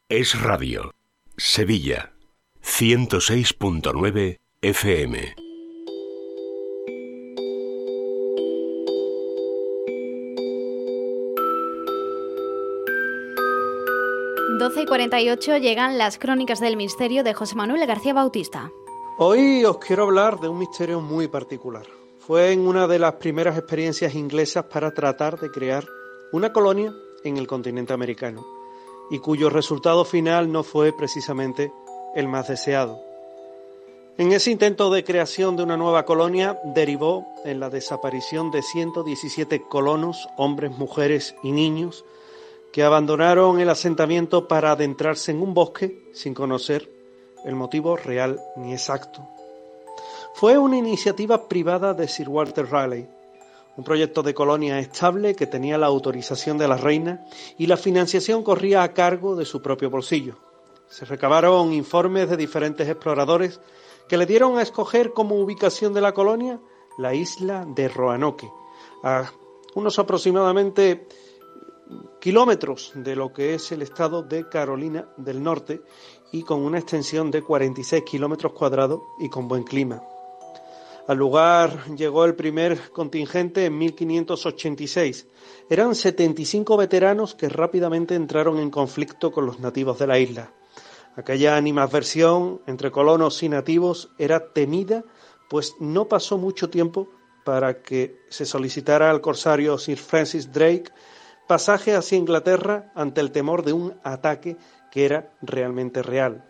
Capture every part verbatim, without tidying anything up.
Es Radio, Sevilla, ciento seis punto nueve F M. doce y cuarenta y ocho llegan las Crónicas del Misterio de José Manuel García Bautista. Hoy os quiero hablar de un misterio muy particular. Fue en una de las primeras experiencias inglesas para tratar de crear una colonia en el continente americano, y cuyo resultado final no fue precisamente el más deseado. En ese intento de creación de una nueva colonia derivó en la desaparición de ciento diecisiete colonos, hombres, mujeres y niños, que abandonaron el asentamiento para adentrarse en un bosque sin conocer el motivo real ni exacto. Fue una iniciativa privada de Sir Walter Raleigh, un proyecto de colonia estable que tenía la autorización de la reina y la financiación corría a cargo de su propio bolsillo. Se recabaron informes de diferentes exploradores que le dieron a escoger como ubicación de la colonia la isla de Roanoke, a unos aproximadamente kilómetros de lo que es el estado de Carolina del Norte y con una extensión de cuarenta y seis kilómetros cuadrados y con buen clima. Al lugar llegó el primer contingente en mil quinientos ochenta y seis. Eran setenta y cinco veteranos que rápidamente entraron en conflicto con los nativos de la isla. Aquella animadversión entre colonos y nativos era temida, pues no pasó mucho tiempo para que se solicitara al corsario Sir Francis Drake pasaje hacia Inglaterra ante el temor de un ataque que era realmente real.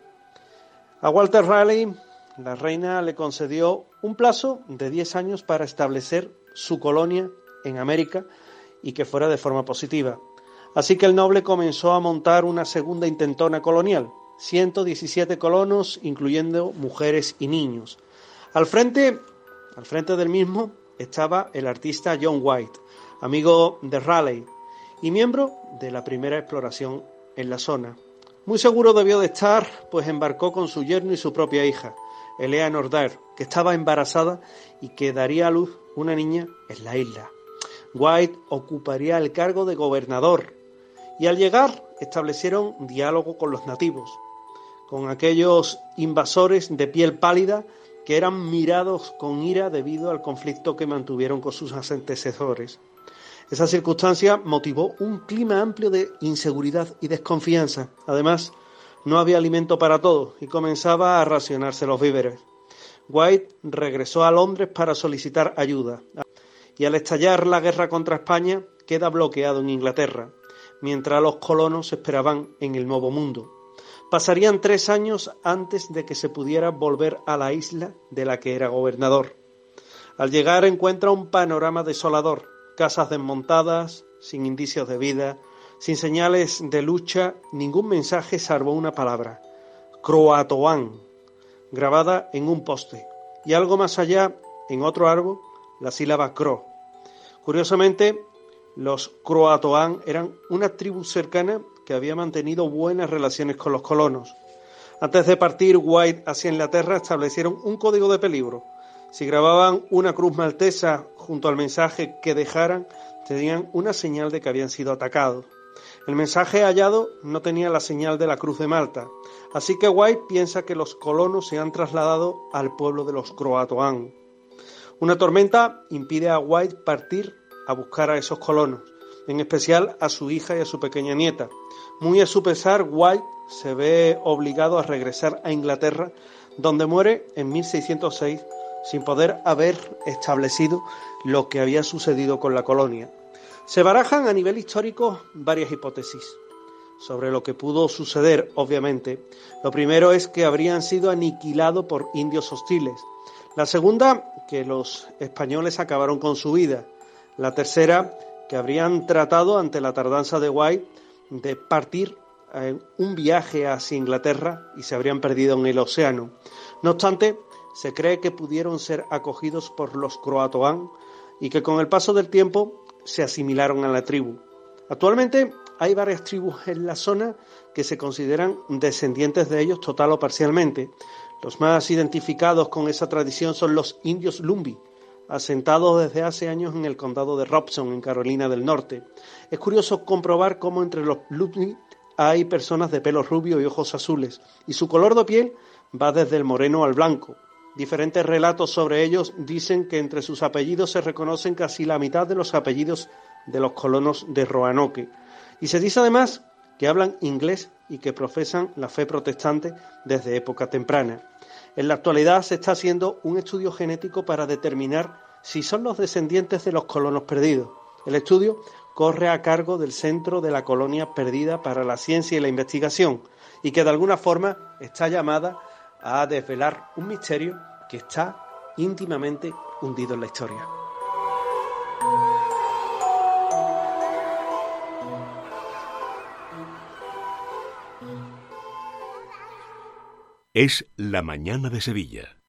A Walter Raleigh, la reina le concedió un plazo de diez años para establecer su colonia en América y que fuera de forma positiva. Así que el noble comenzó a montar una segunda intentona colonial, ciento diecisiete colonos, incluyendo mujeres y niños. Al frente, al frente del mismo estaba el artista John White, amigo de Raleigh, y miembro de la primera exploración en la zona. Muy seguro debió de estar, pues embarcó con su yerno y su propia hija, Eleanor Dare, que estaba embarazada y que daría a luz una niña en la isla. White ocuparía el cargo de gobernador, y al llegar establecieron diálogo con los nativos, con aquellos invasores de piel pálida que eran mirados con ira debido al conflicto que mantuvieron con sus antecesores. Esa circunstancia motivó un clima amplio de inseguridad y desconfianza. Además, no había alimento para todos y comenzaba a racionarse los víveres. White regresó a Londres para solicitar ayuda y al estallar la guerra contra España queda bloqueado en Inglaterra, mientras los colonos esperaban en el Nuevo Mundo. Pasarían tres años antes de que se pudiera volver a la isla de la que era gobernador. Al llegar encuentra un panorama desolador. Casas desmontadas, sin indicios de vida, sin señales de lucha, ningún mensaje salvo una palabra, Croatoan, grabada en un poste, y algo más allá, en otro árbol, la sílaba Cro. Curiosamente, los Croatoan eran una tribu cercana que había mantenido buenas relaciones con los colonos. Antes de partir White hacia Inglaterra establecieron un código de peligro. Si grababan una cruz maltesa junto al mensaje que dejaran, tenían una señal de que habían sido atacados. El mensaje hallado no tenía la señal de la cruz de Malta, así que White piensa que los colonos se han trasladado al pueblo de los Croatoan. Una tormenta impide a White partir a buscar a esos colonos, en especial a su hija y a su pequeña nieta. Muy a su pesar, White se ve obligado a regresar a Inglaterra, donde muere en mil seiscientos seis, sin poder haber establecido lo que había sucedido con la colonia. Se barajan a nivel histórico varias hipótesis sobre lo que pudo suceder, obviamente. Lo primero es que habrían sido aniquilados por indios hostiles. La segunda, que los españoles acabaron con su vida. La tercera, que habrían tratado, ante la tardanza de White, de partir en un viaje hacia Inglaterra y se habrían perdido en el océano. No obstante, se cree que pudieron ser acogidos por los Croatoan y que con el paso del tiempo se asimilaron a la tribu. Actualmente hay varias tribus en la zona que se consideran descendientes de ellos total o parcialmente. Los más identificados con esa tradición son los indios Lumbee, asentados desde hace años en el condado de Robson, en Carolina del Norte. Es curioso comprobar cómo entre los Lumbee hay personas de pelo rubio y ojos azules, y su color de piel va desde el moreno al blanco. Diferentes relatos sobre ellos dicen que entre sus apellidos se reconocen casi la mitad de los apellidos de los colonos de Roanoke. Y se dice además que hablan inglés y que profesan la fe protestante desde época temprana. En la actualidad se está haciendo un estudio genético para determinar si son los descendientes de los colonos perdidos. El estudio corre a cargo del Centro de la Colonia Perdida para la Ciencia y la Investigación y que de alguna forma está llamada a desvelar un misterio que está íntimamente hundido en la historia. Es La Mañana de Sevilla.